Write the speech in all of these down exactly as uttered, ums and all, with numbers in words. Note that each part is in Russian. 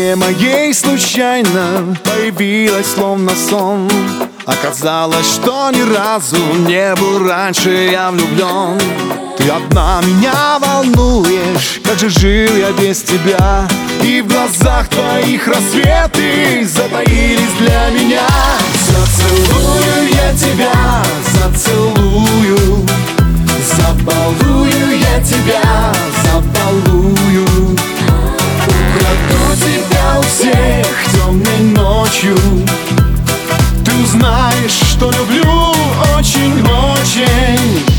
голове моей случайно появилась словно сон. Оказалось, что ни разу не был раньше я влюблен. Ты одна меня волнуешь, как же жил я без тебя. И в глазах твоих рассветы затаились для меня. Зацелую я тебя, зацелую, забалую я тебя, забалую. Украду тебя у всех темной ночью. Ты узнаешь, что люблю очень-очень.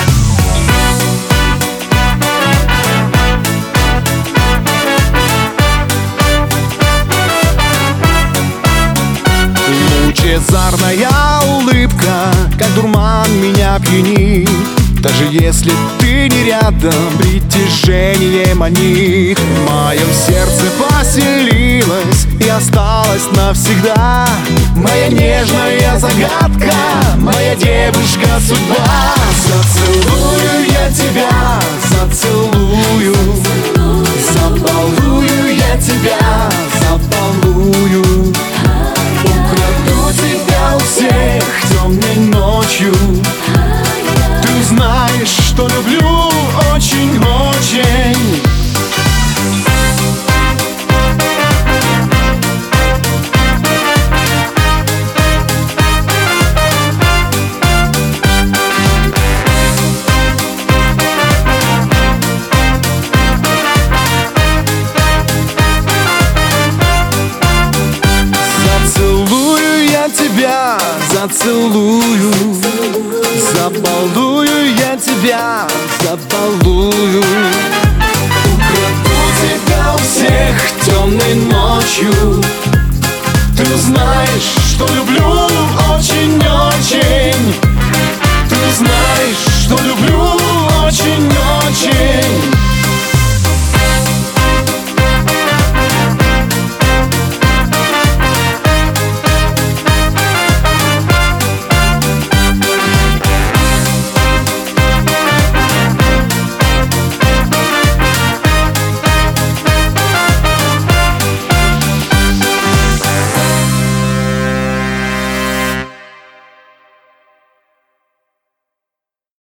Лучезарная улыбка, как дурман, меня пьянит. Даже если ты не рядом, притяжение манит. В моем сердце поселилась и осталась навсегда моя нежная загадка, моя девушка-судьба. Зацелую я тебя, зацелую, забалую я тебя, забалую. Украду тебя у всех темной ночью. Ты знаешь, что люблю очень-очень. Зацелую я тебя, зацелую, забалую я тебя, забалую. Украду тебя у всех темной ночью. Ты знаешь, что люблю очень-очень. Ты знаешь,